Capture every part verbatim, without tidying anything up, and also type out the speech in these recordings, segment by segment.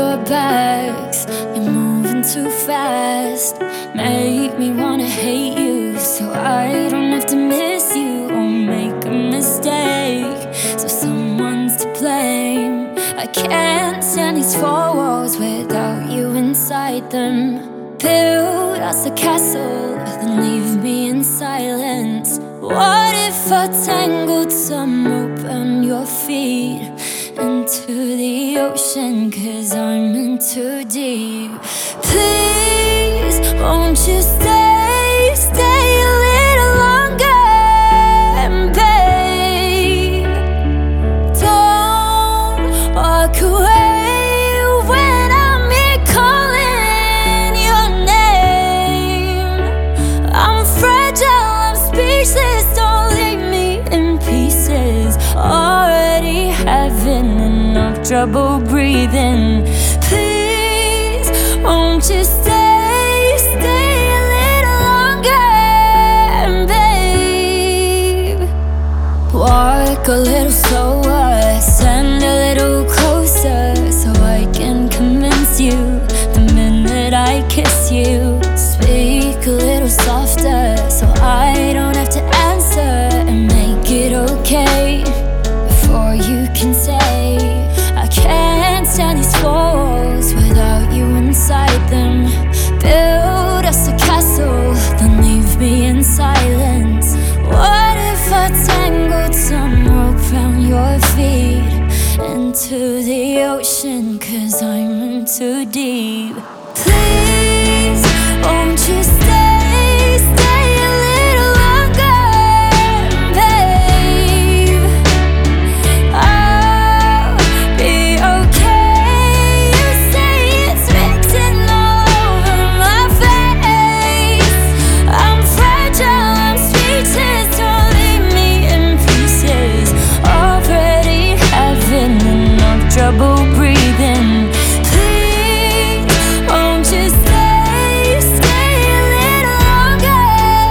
your bags. You're moving too fast, make me wanna hate you, so I don't have to miss you or make a mistake. So someone's to blame. I can't stand these four walls without you inside them. Build us a castle, then leave me in silence. What if I tangled some rope around your feet into the ocean, 'cause I'm in too deep? Please, won't you stay, stay a little longer, babe? Don't walk away when I'm here calling your name. I'm fragile, I'm speechless, don't leave me in pieces. Already having enough trouble breathing. Please, won't you stay, stay a little longer, babe? Walk a little slower, stand a little closer, so I can convince you the minute I kiss you. Speak a little softer, so I don't have to answer, and make it okay before you can say I can't stand these walls without you inside them. Build us a castle, then leave me in silence. What if I tangled some rope round your feet into the ocean, 'cause I'm in too deep? Please, won't you stay, stay a little longer, babe? I'll be okay. You say it's written all over my face. I'm fragile, I'm speechless, don't leave me in pieces. Already having enough trouble breathing. Please, won't you stay, stay a little longer,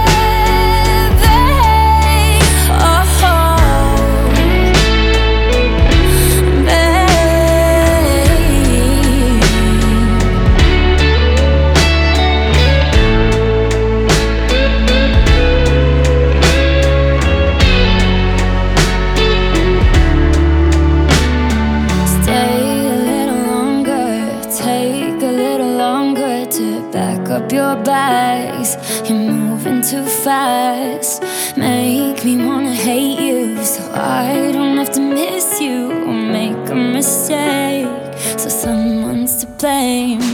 babe? Oh, babe. Stay a little longer, take a little longer to back up your bags. You're moving too fast, make me wanna hate you, so I don't have to miss you or make a mistake. So someone's to blame.